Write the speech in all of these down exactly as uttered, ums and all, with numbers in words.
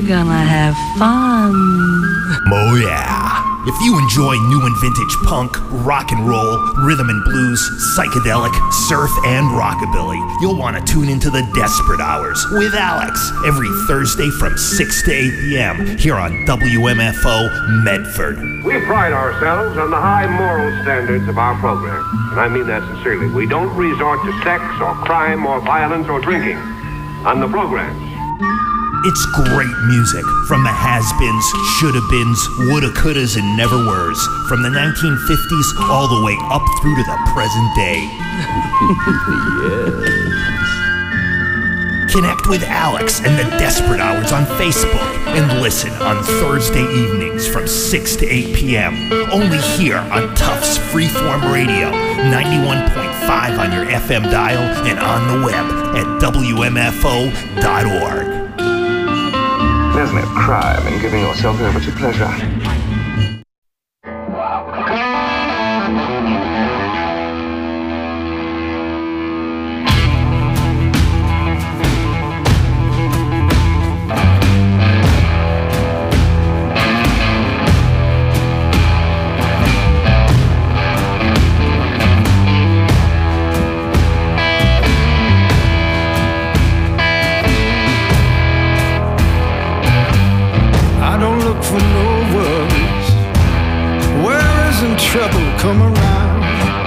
We're gonna have fun. Oh yeah. If you enjoy new and vintage punk, rock and roll, rhythm and blues, psychedelic, surf, and rockabilly, you'll want to tune into the Desperate Hours with Alex every Thursday from six to eight p.m. here on W M F O Medford. We pride ourselves on the high moral standards of our program, and I mean that sincerely. We don't resort to sex or crime or violence or drinking on the programs. It's great music from the has-beens, shoulda-beens, woulda-couldas, and never-weres, from the nineteen fifties all the way up through to the present day. Yes. Connect with Alex and the Desperate Hours on Facebook and listen on Thursday evenings from six to eight p.m. only here on Tufts Freeform Radio, ninety-one point five on your F M dial and on the web at W M F O dot org. There's no crime in giving yourself over to pleasure. For no worries, where isn't trouble come around?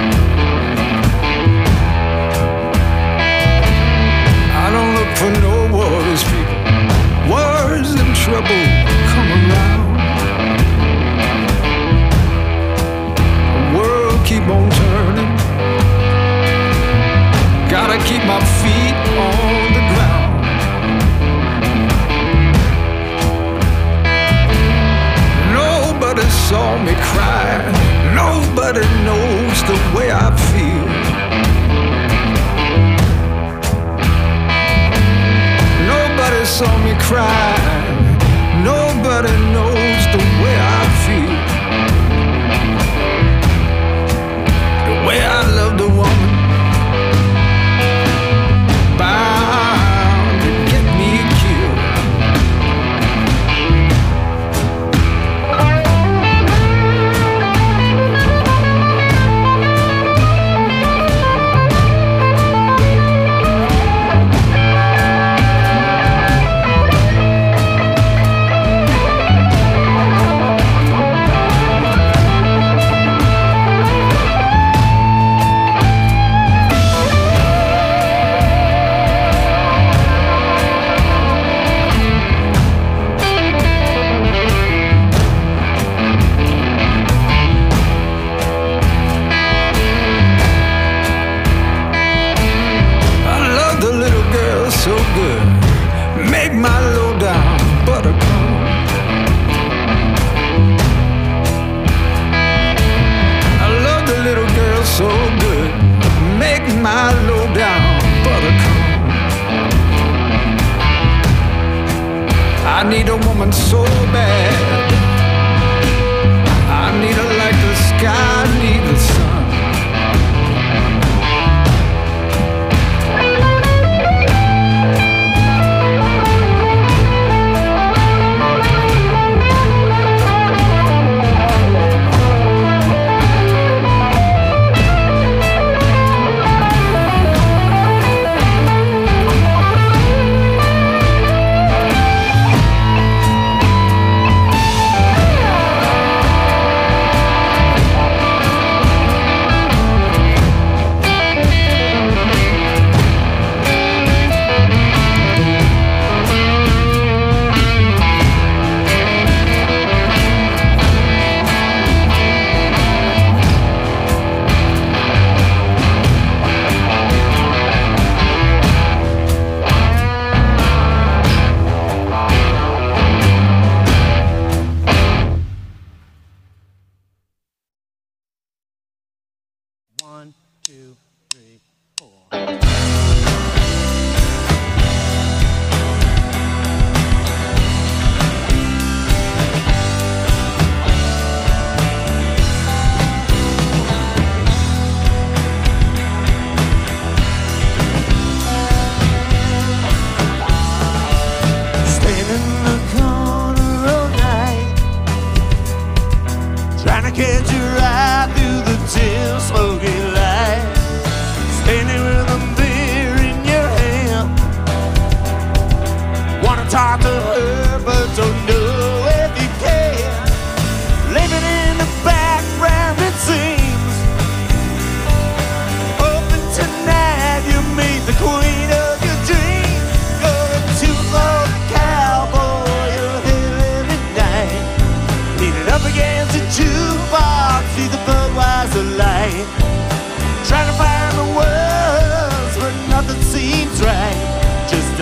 I don't look for no worries, people. Worries and trouble come around. The world keep on turning. Gotta keep my feet on the ground. Nobody saw me cry. Nobody knows the way I feel. Nobody saw me cry. Nobody knows the way I feel. The way I loved a woman, bound to get me killed. So good, make my low down buttercream. I love the little girl so good, make my low down buttercream. I need a woman so bad, I need her like the sky need the sun.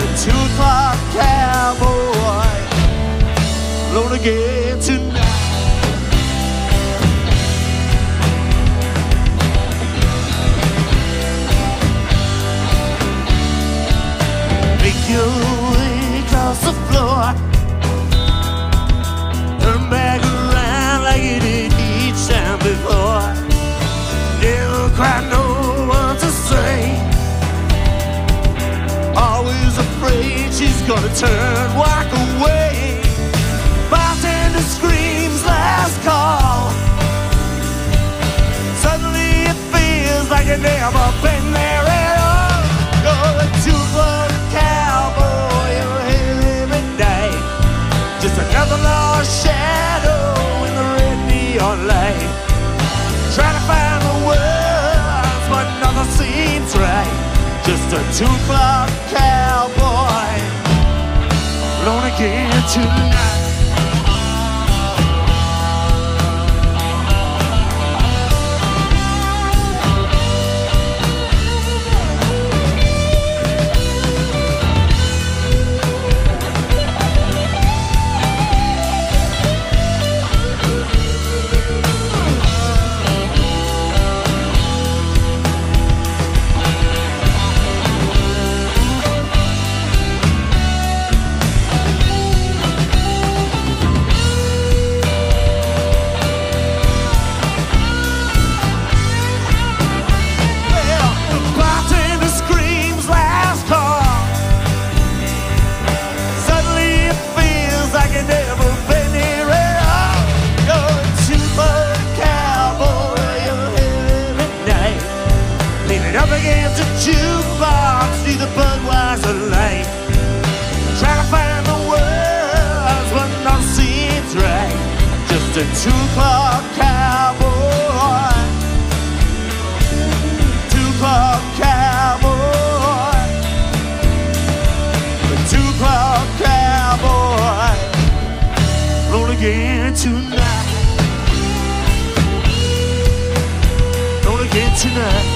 two o'clock cowboy, alone again tonight. Make your way across the floor, turn back around like you did each time before. Never quite know what to say, always afraid she's gonna turn, walk away. Bartender screams last call, suddenly it feels like you've never been there at all. You're a two-foot cowboy, you're here every day, just another lost shadow in the red neon light. Trying to find the words, but nothing seems right. Just a two o'clock cowboy, alone again tonight. Jukebox, see the Budweiser light. Trying to find the words, but nothing seems right. Just a two o'clock cowboy, two o'clock cowboy, a two o'clock cowboy, roll again tonight, roll again tonight.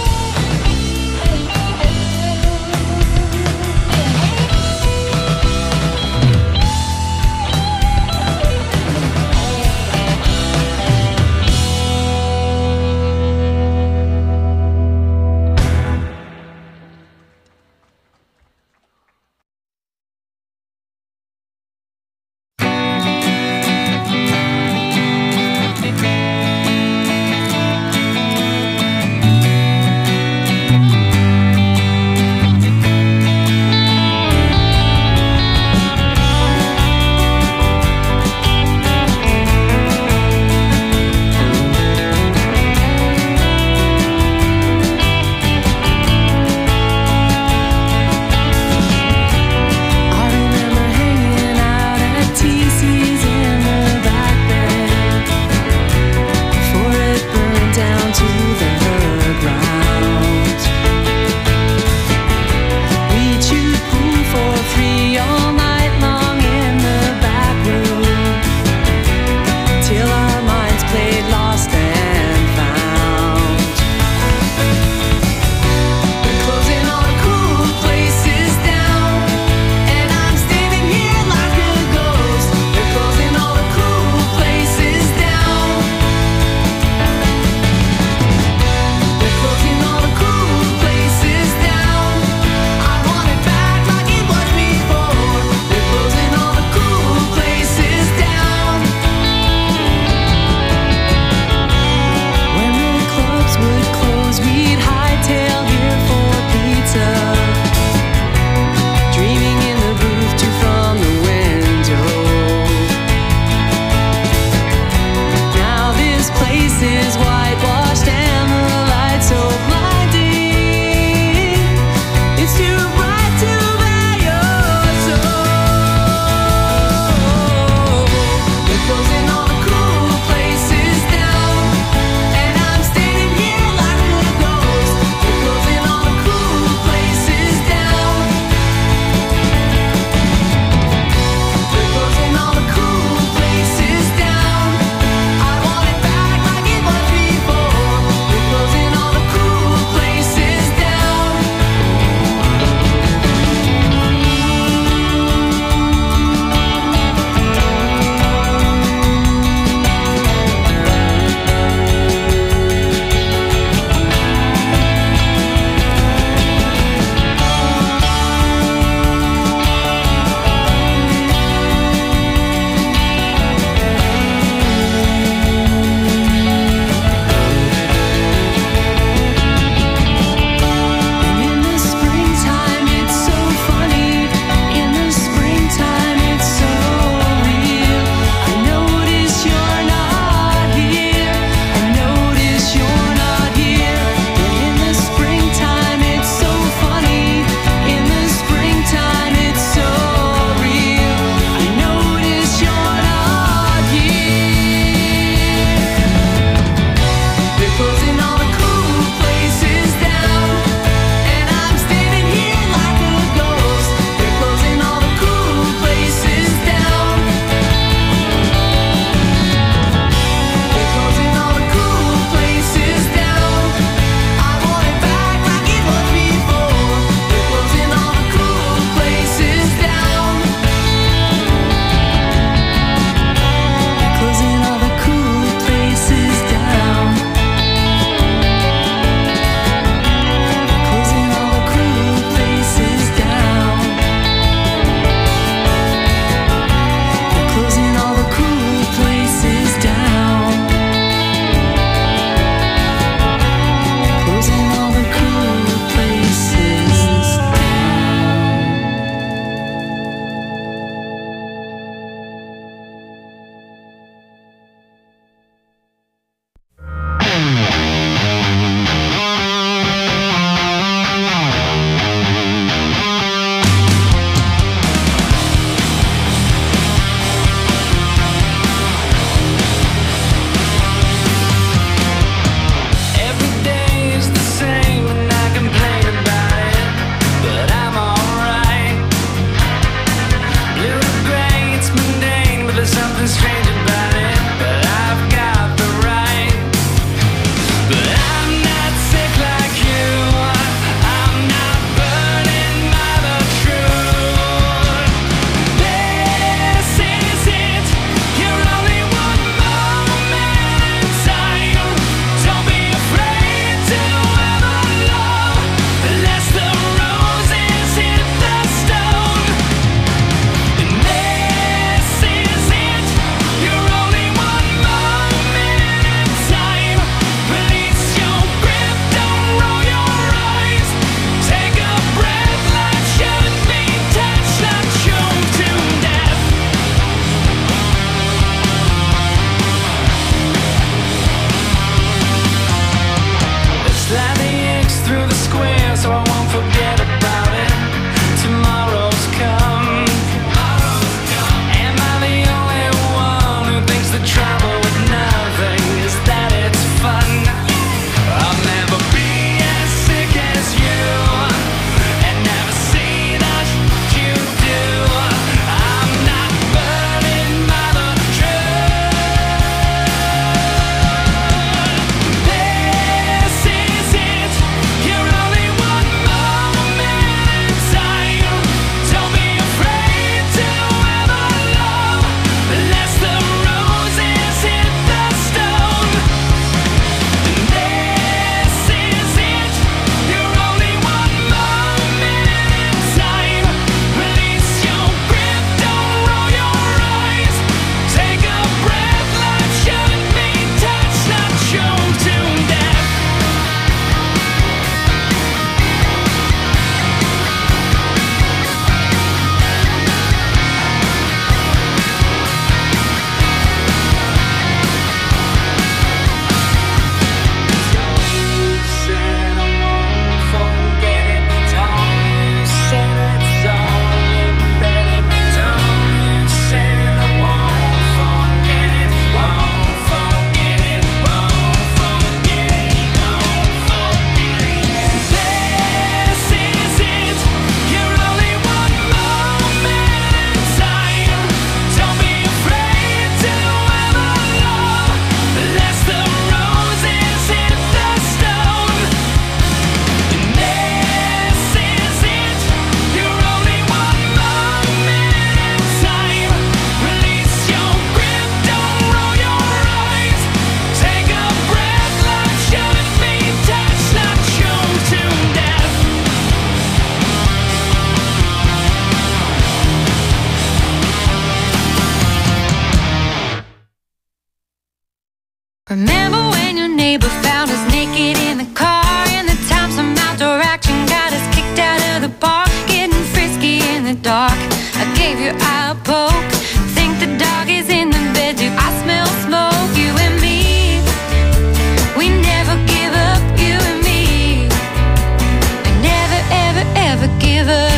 Remember when your neighbor found us naked in the car, and the time some outdoor action got us kicked out of the park, getting frisky in the dark. I gave your eye a poke. Think the dog is in the bed. Do I smell smoke? You and me, we never give up. You and me, we never, ever, ever give up.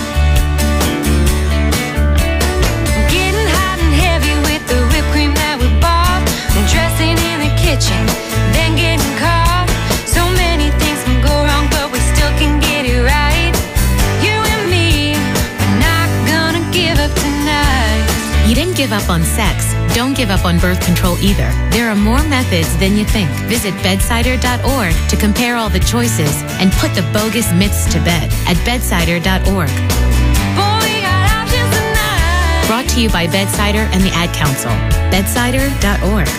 Getting hot and heavy with the whipped cream that we bought, dressing in the kitchen, then getting caught. So many things can go wrong, but we still can get it right. You and me, we're not gonna give up tonight. You didn't give up on sex. Don't give up on birth control either. There are more methods than you think. Visit bedsider dot org to compare all the choices and put the bogus myths to bed at bedsider dot org. Boy, we got options tonight. Brought to you by Bedsider and the Ad Council. bedsider dot org.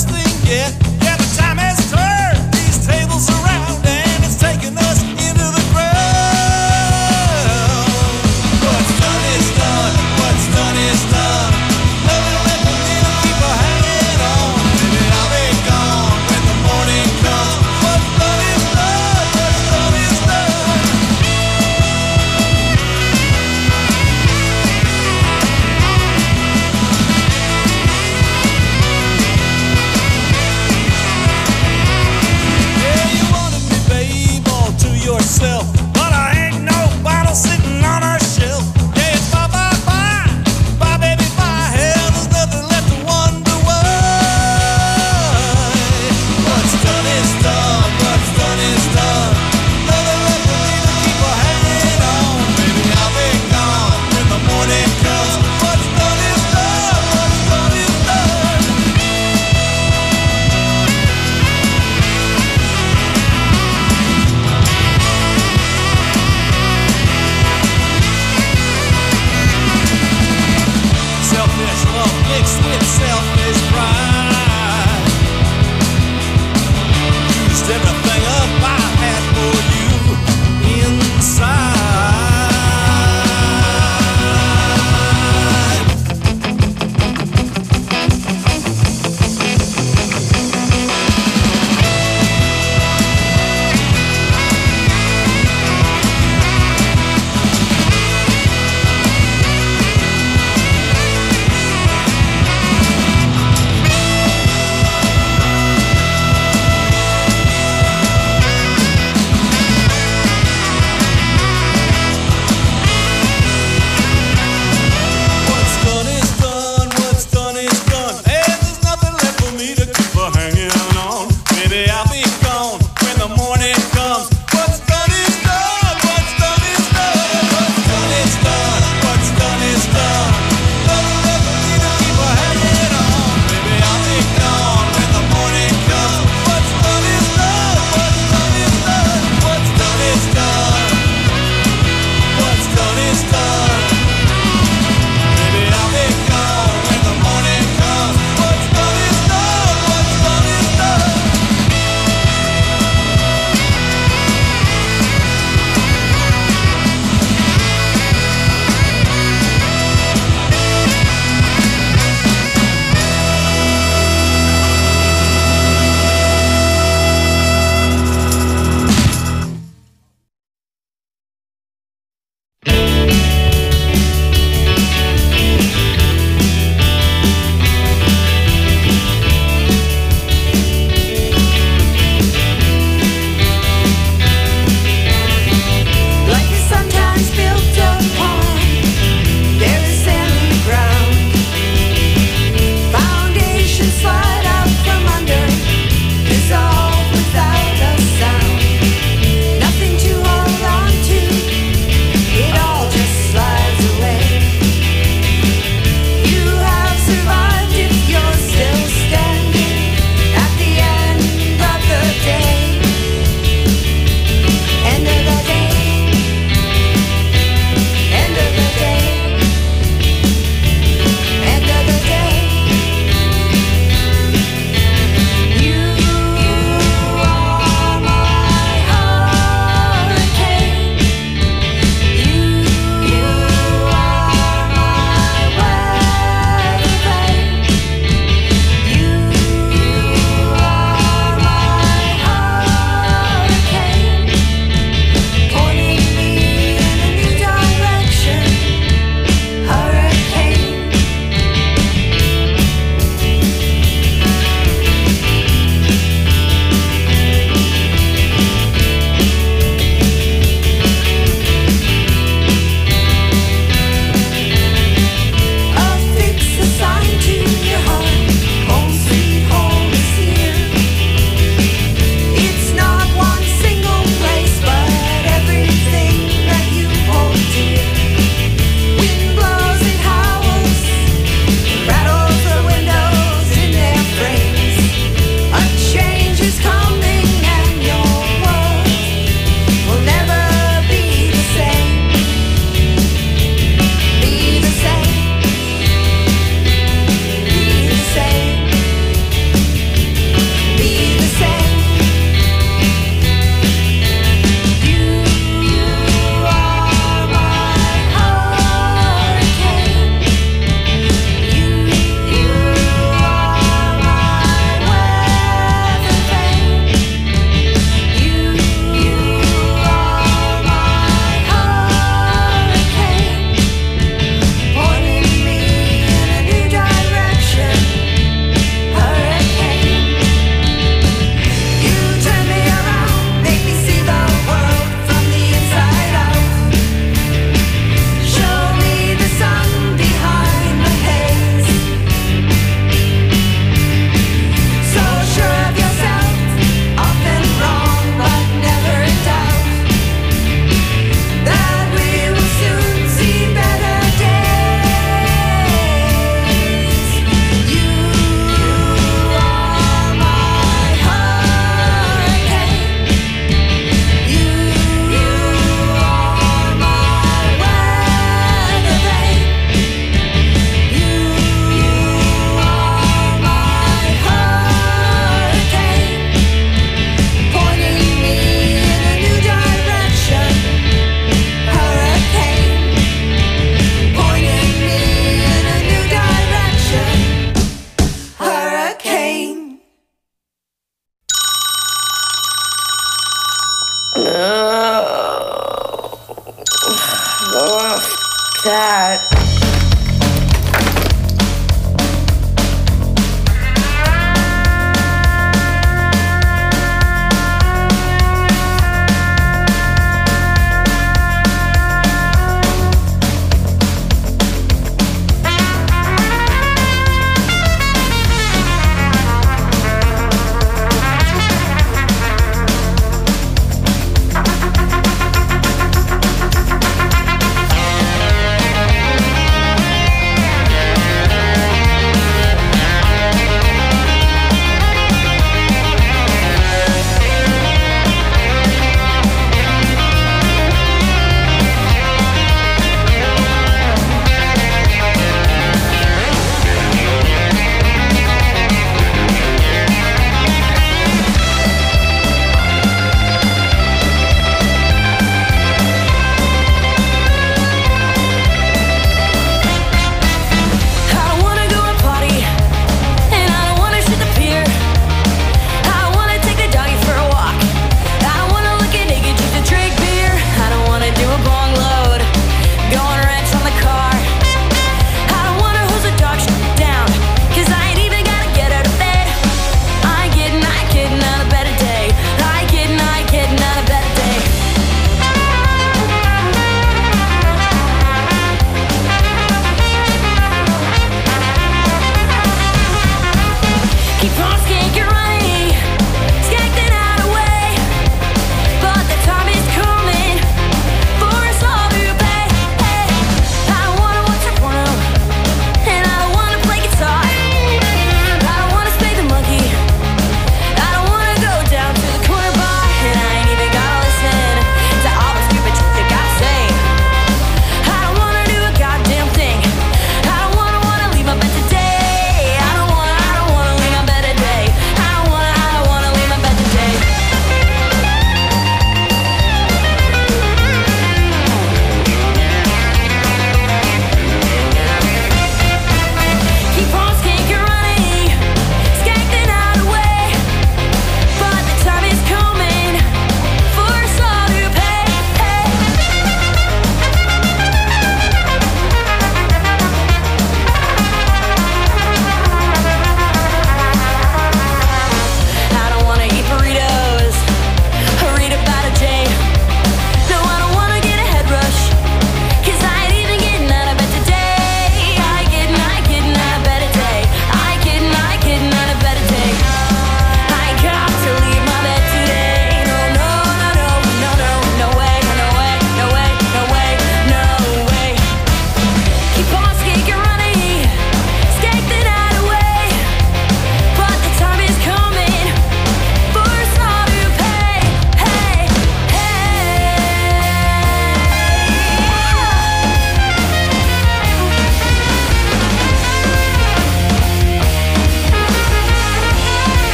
Yeah, the time has turned these tables around, and it's taken us into the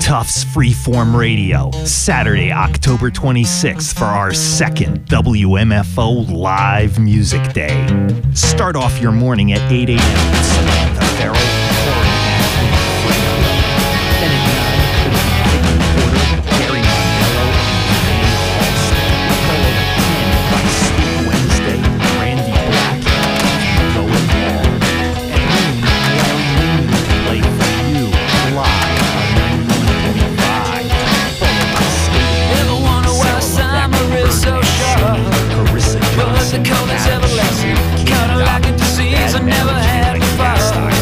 Tufts Freeform Radio, Saturday, October twenty-sixth for our second W M F O Live Music Day. Start off your morning at eight a.m. with Samantha Farrell, Corey Ashley, Frank Will. Then at nine, Vicky Porter, Gary Mondello, and Dave Halston. Followed at ten by Steve Wednesday, Randy Black, and Going Wall. At noon, Larry Moon will play for you live on ninety-one point five. Followed by Steve. Ever wonder why summer is so short? Carissa But the Johnson, cold is Adam everlasting. Schiff, Kinda like a disease I never had before.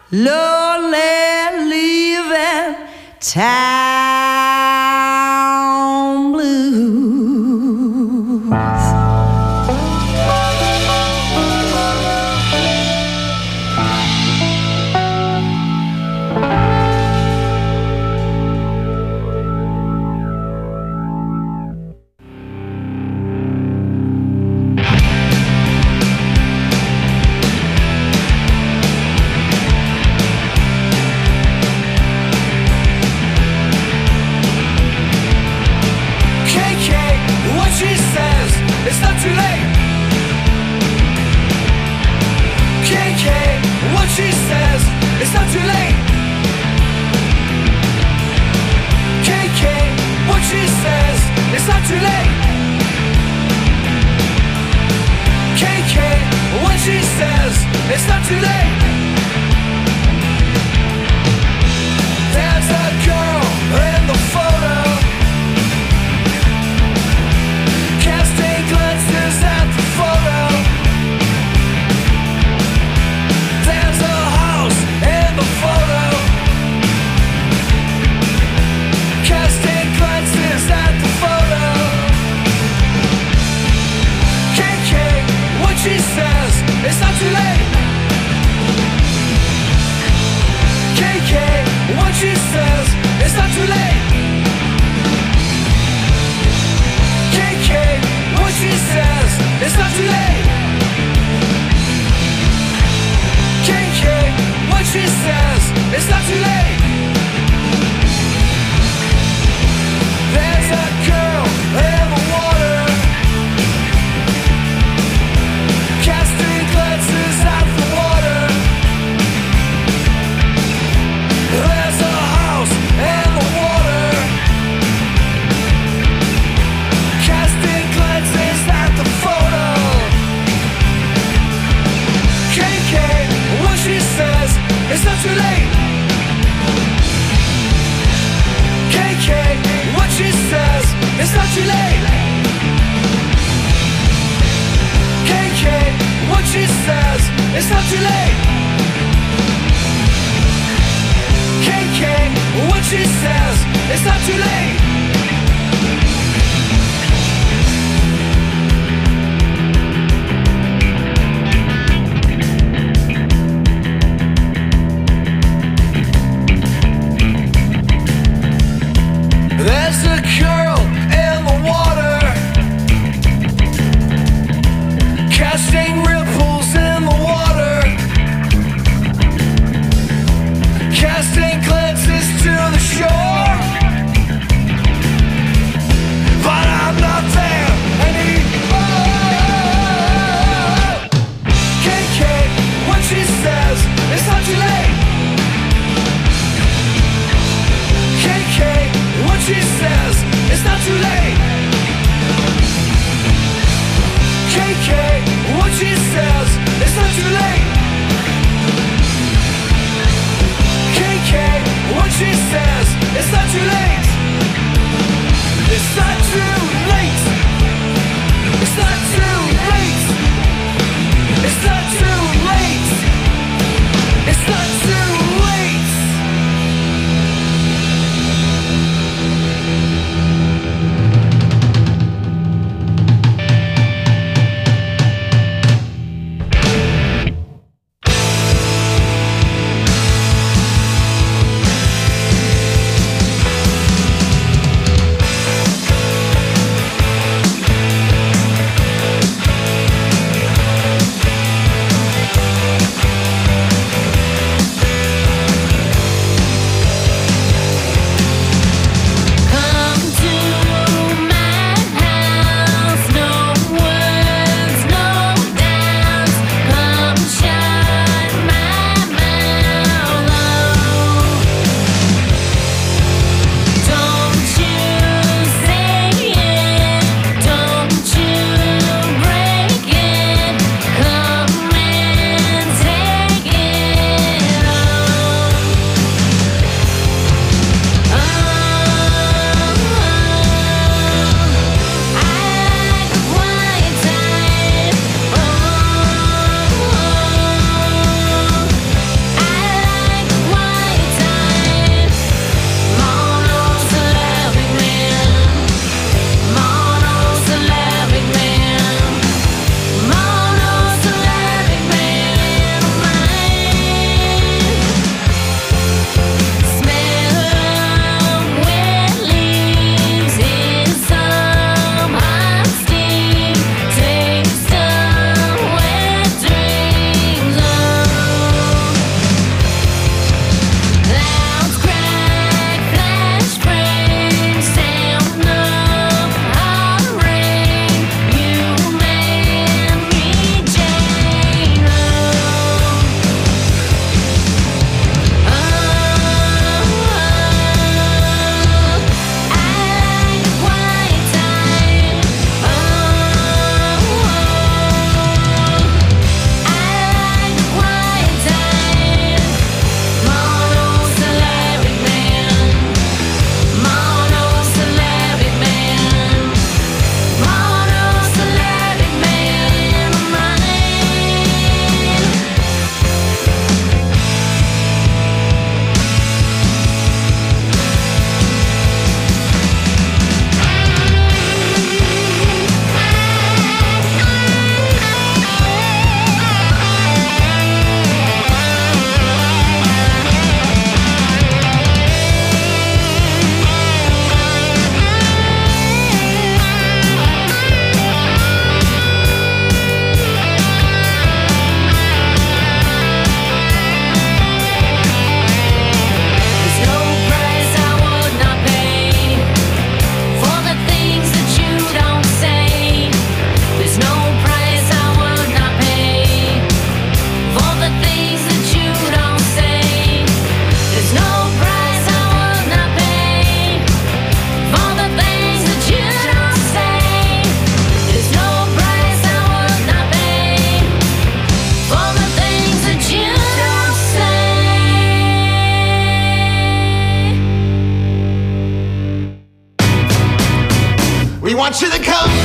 lonely leaving town blues. It's not too late. K K, what she says, it's not too late. K K, what she says, it's not too late. K K, what she says, it's not too late. There's a girl in the photo, casting glances at the photo. There's a house in the photo, casting glances at the photo. K K, what she says, it's not too late. K K, what she says, it's not too late. K K, what she says, it's not too late. K K, what she says, it's not too late. There's a girl in the water, casting glances at the water. There's a house in the water, casting glances at the photo. K K, what she says, it's not too late. K K, what she says, it's not too late. K K, what she says, it's not too late. K K, what she says, it's not too late. There's a girl in the water, casting ripples in the water, casting glances to the shore. But I'm not there anymore. K K, what she says, it's not too late. K K, what she says, it's not too late. K K, what she says, it's not too late. K K, what she says, it's not too late. It's not too late. It's not too late. It's not too late. It's not too late. want you to come